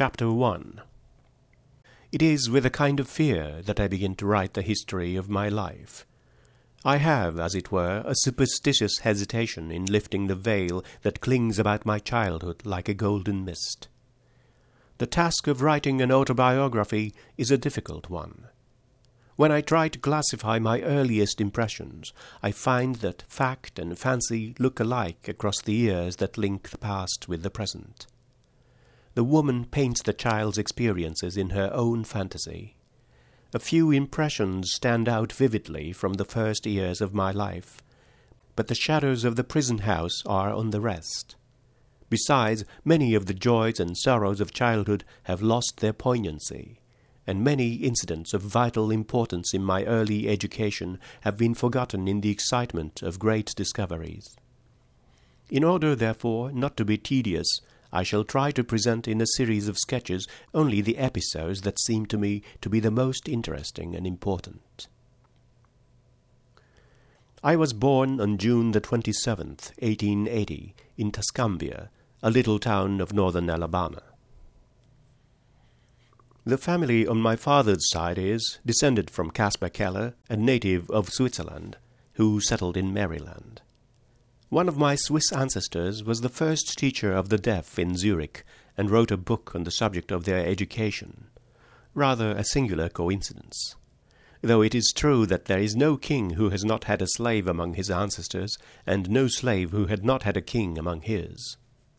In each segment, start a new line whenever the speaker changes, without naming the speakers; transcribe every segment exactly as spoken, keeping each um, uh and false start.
Chapter one. It is with a kind of fear that I begin to write the history of my life. I have, as it were, a superstitious hesitation in lifting the veil that clings about my childhood like a golden mist. The task of writing an autobiography is a difficult one. When I try to classify my earliest impressions, I find that fact and fancy look alike across the years that link the past with the present. The woman paints the child's experiences in her own fantasy. A few impressions stand out vividly from the first years of my life, but the shadows of the prison house are on the rest. Besides, many of the joys and sorrows of childhood have lost their poignancy, and many incidents of vital importance in my early education have been forgotten in the excitement of great discoveries. In order, therefore, not to be tedious, I shall try to present in a series of sketches only the episodes that seem to me to be the most interesting and important. I was born on June the twenty-seventh, eighteen eighty, in Tuscumbia, a little town of northern Alabama. The family on my father's side is descended from Caspar Keller, a native of Switzerland, who settled in Maryland. One of my Swiss ancestors was the first teacher of the deaf in Zurich, and wrote a book on the subject of their education. Rather a singular coincidence. Though it is true that there is no king who has not had a slave among his ancestors, and no slave who had not had a king among his.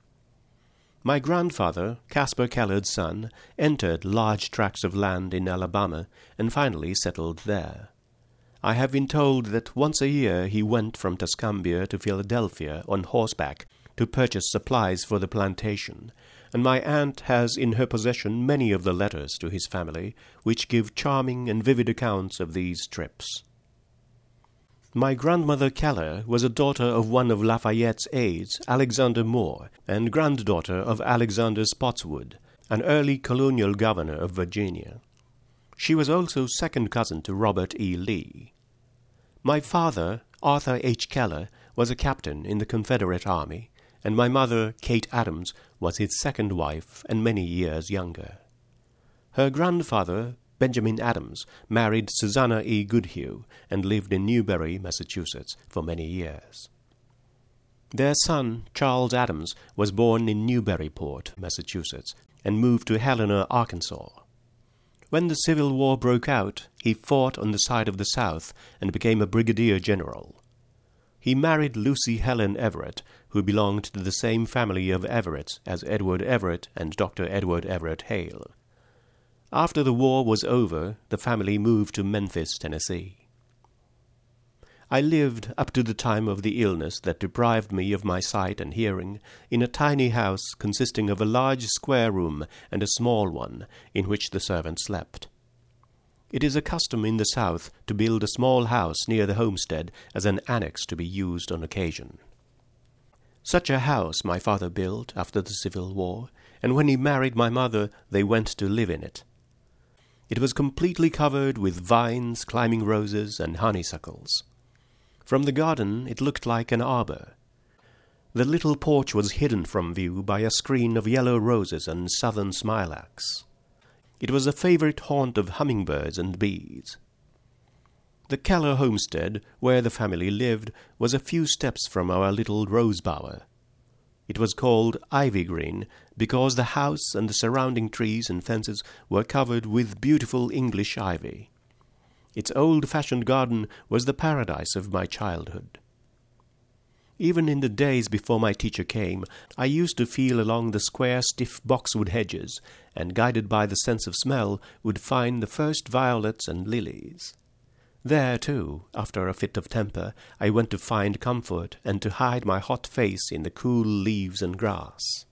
My grandfather, Caspar Keller's son, entered large tracts of land in Alabama, and finally settled there. I have been told that once a year he went from Tuscumbia to Philadelphia on horseback to purchase supplies for the plantation, and my aunt has in her possession many of the letters to his family, which give charming and vivid accounts of these trips. My grandmother Keller was a daughter of one of Lafayette's aides, Alexander Moore, and granddaughter of Alexander Spotswood, an early colonial governor of Virginia. She was also second cousin to Robert E. Lee. My father, Arthur H. Keller, was a captain in the Confederate Army, and my mother, Kate Adams, was his second wife and many years younger. Her grandfather, Benjamin Adams, married Susanna E. Goodhue and lived in Newbury, Massachusetts, for many years. Their son, Charles Adams, was born in Newburyport, Massachusetts, and moved to Helena, Arkansas. When the Civil War broke out, he fought on the side of the South and became a brigadier general. He married Lucy Helen Everett, who belonged to the same family of Everetts as Edward Everett and Doctor Edward Everett Hale. After the war was over, the family moved to Memphis, Tennessee. I lived, up to the time of the illness that deprived me of my sight and hearing, in a tiny house consisting of a large square room and a small one, in which the servants slept. It is a custom in the South to build a small house near the homestead as an annex to be used on occasion. Such a house my father built after the Civil War, and when he married my mother, they went to live in it. It was completely covered with vines, climbing roses, and honeysuckles. From the garden it looked like an arbor. The little porch was hidden from view by a screen of yellow roses and southern smilax. It was a favorite haunt of hummingbirds and bees. The Keller homestead, where the family lived, was a few steps from our little rose bower. It was called Ivy Green because the house and the surrounding trees and fences were covered with beautiful English ivy. Its old-fashioned garden was the paradise of my childhood. Even in the days before my teacher came, I used to feel along the square, stiff boxwood hedges, and, guided by the sense of smell, would find the first violets and lilies. There, too, after a fit of temper, I went to find comfort and to hide my hot face in the cool leaves and grass.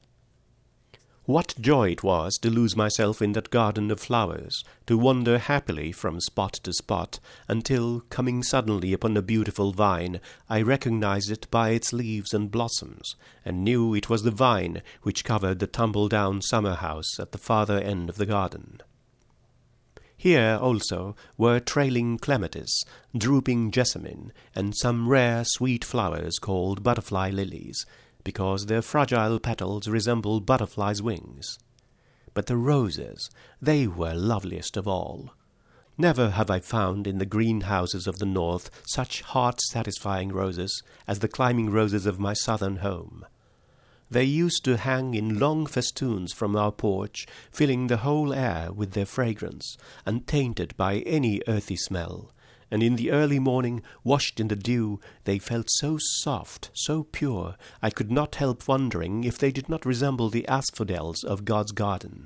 What joy it was to lose myself in that garden of flowers, to wander happily from spot to spot, until, coming suddenly upon a beautiful vine, I recognized it by its leaves and blossoms, and knew it was the vine which covered the tumble-down summer-house at the farther end of the garden. Here, also, were trailing clematis, drooping jessamine, and some rare sweet flowers called butterfly lilies, because their fragile petals resemble butterflies' wings. But the roses, they were loveliest of all. Never have I found in the greenhouses of the north such heart-satisfying roses as the climbing roses of my southern home. They used to hang in long festoons from our porch, filling the whole air with their fragrance, untainted by any earthy smell, and in the early morning, washed in the dew, they felt so soft, so pure, I could not help wondering if they did not resemble the asphodels of God's garden.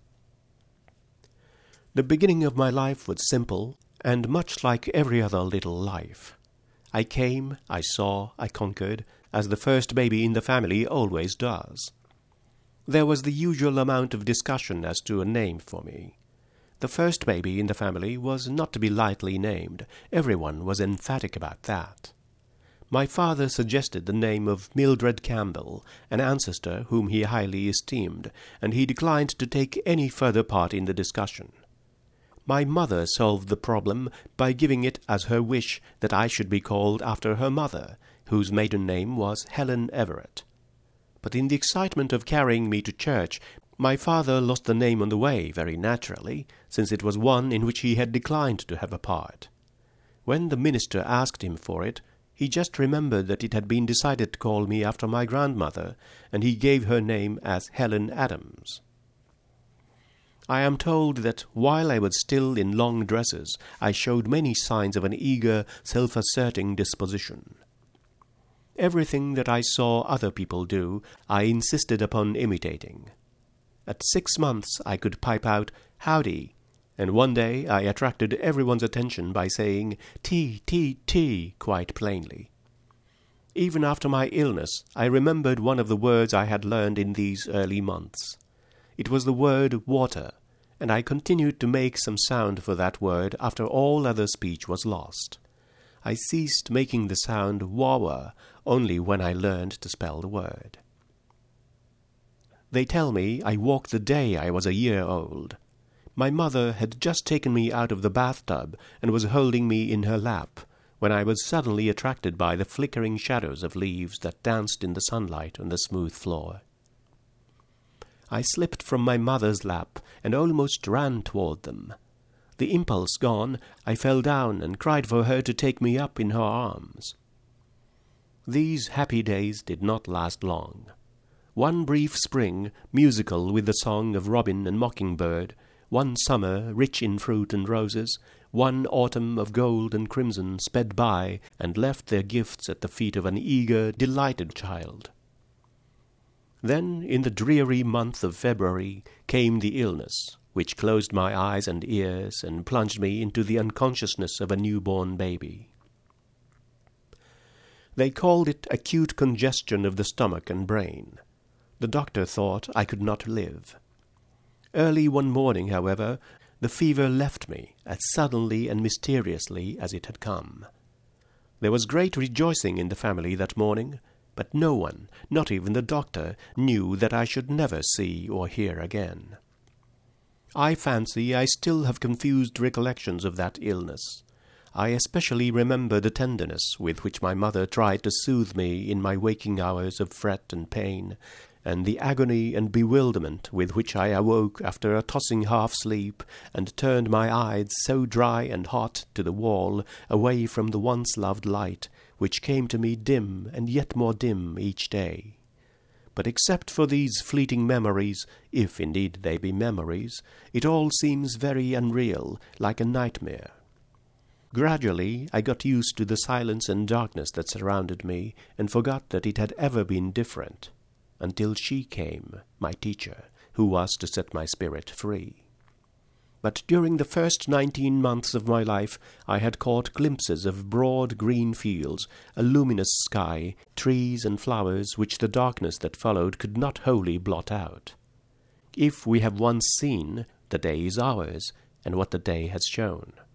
The beginning of my life was simple, and much like every other little life. I came, I saw, I conquered, as the first baby in the family always does. There was the usual amount of discussion as to a name for me. The first baby in the family was not to be lightly named. Everyone was emphatic about that. My father suggested the name of Mildred Campbell, an ancestor whom he highly esteemed, and he declined to take any further part in the discussion. My mother solved the problem by giving it as her wish that I should be called after her mother, whose maiden name was Helen Everett. But in the excitement of carrying me to church, my father lost the name on the way, very naturally, since it was one in which he had declined to have a part. When the minister asked him for it, he just remembered that it had been decided to call me after my grandmother, and he gave her name as Helen Adams. I am told that while I was still in long dresses, I showed many signs of an eager, self-asserting disposition. Everything that I saw other people do, I insisted upon imitating. At six months I could pipe out, "Howdy," and one day I attracted everyone's attention by saying, "Tea, tea, tea," quite plainly. Even after my illness, I remembered one of the words I had learned in these early months. It was the word water, and I continued to make some sound for that word after all other speech was lost. I ceased making the sound wawa only when I learned to spell the word. They tell me I walked the day I was a year old. My mother had just taken me out of the bathtub and was holding me in her lap, when I was suddenly attracted by the flickering shadows of leaves that danced in the sunlight on the smooth floor. I slipped from my mother's lap and almost ran toward them. The impulse gone, I fell down and cried for her to take me up in her arms. These happy days did not last long. One brief spring, musical with the song of robin and mockingbird, one summer rich in fruit and roses, one autumn of gold and crimson sped by and left their gifts at the feet of an eager, delighted child. Then, in the dreary month of February, came the illness, which closed my eyes and ears and plunged me into the unconsciousness of a newborn baby. They called it acute congestion of the stomach and brain. The doctor thought I could not live. Early one morning, however, the fever left me as suddenly and mysteriously as it had come. There was great rejoicing in the family that morning, but no one, not even the doctor, knew that I should never see or hear again. I fancy I still have confused recollections of that illness. I especially remember the tenderness with which my mother tried to soothe me in my waking hours of fret and pain, and the agony and bewilderment with which I awoke after a tossing half-sleep and turned my eyes so dry and hot to the wall, away from the once-loved light, which came to me dim and yet more dim each day. But except for these fleeting memories, if indeed they be memories, it all seems very unreal, like a nightmare. Gradually I got used to the silence and darkness that surrounded me, and forgot that it had ever been different, until she came, my teacher, who was to set my spirit free. But during the first nineteen months of my life I had caught glimpses of broad green fields, a luminous sky, trees and flowers which the darkness that followed could not wholly blot out. If we have once seen, the day is ours, and what the day has shown.